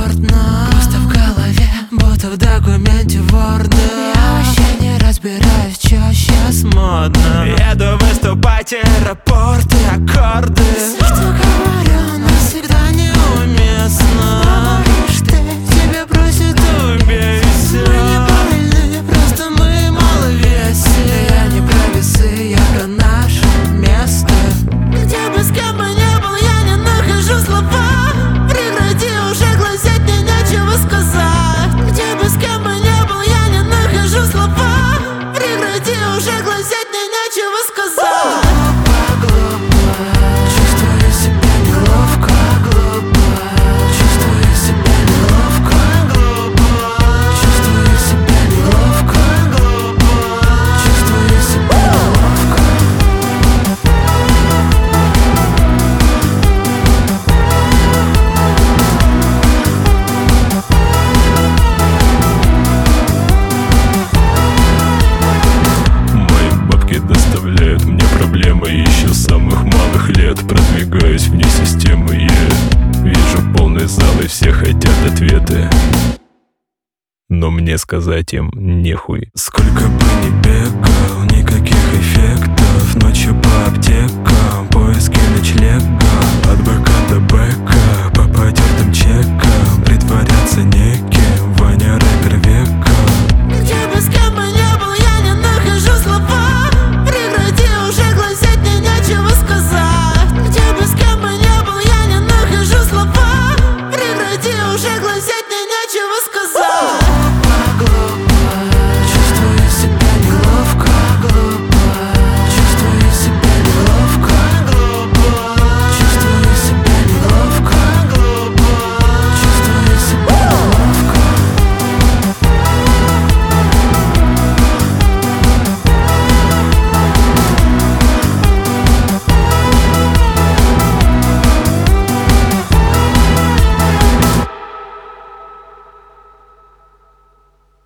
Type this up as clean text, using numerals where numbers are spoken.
комфортно, просто в голове, будто в документе Word. Я вообще не разбираюсь, чё сейчас модно. Еду выступать, аэропорты, аккорды. Все, что говорю, но всегда неуместно. Говоришь ты, тебя просят убейся. Мы не больны, просто мы маловесные. Я не про весы, я про наше место. Где бы с кем бы не был, я не нахожу слова. Прекрати уже глазеть, мне нечего сказать. Где бы с кем бы не был, я не нахожу слова. Прекрати уже глазеть, мне нечего сказать. Глупо, чувствую себя неловко. Глупо, чувствую себя неловко. Глупо, чувствую себя неловко. Глупо, чувствую себя неловко. Мои бабки доставляют мне проблемы еще с самых малых лет. Продвигаюсь вне системы, я вижу полный зал и все хотят ответы, но мне сказать им нехуй. Сколько бы ни бегал, никаких эффектов. Ночью по аптекам, поиски ночлега.